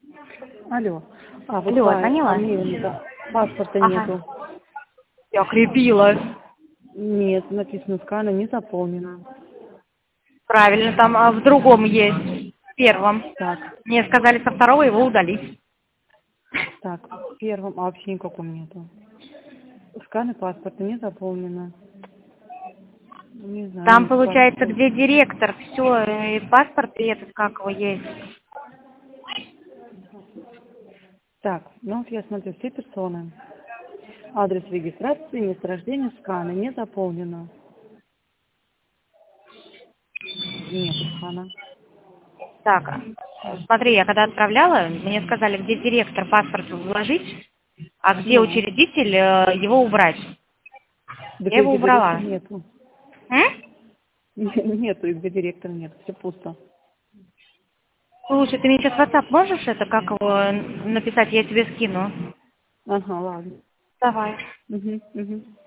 Алло. Вот Алло, звонила? паспорта Ага. нету. Я крепила. Нет, написано, скана не заполнена. Правильно, там в другом есть, в первом. Так, Мне сказали со второго его удалить. в первом вообще никаком нету. Сканы паспорта не заполнено. Не знаю, Там нет получается, паспорта. где директор, все, и паспорт, и этот, как его есть. Так, вот я смотрю, все персоны. Адрес регистрации, место рождения, сканы не заполнено. Нет скана. Так, смотри, я когда отправляла, мне сказали, где директор паспорт вложить, а где Ну, учредитель его убрать. да Я его где директора убрала. нету. М? Нету, где директора нет, все пусто. Слушай, ты мне сейчас в WhatsApp можешь это, как его написать, я тебе скину? Ага, ладно. Давай. Угу.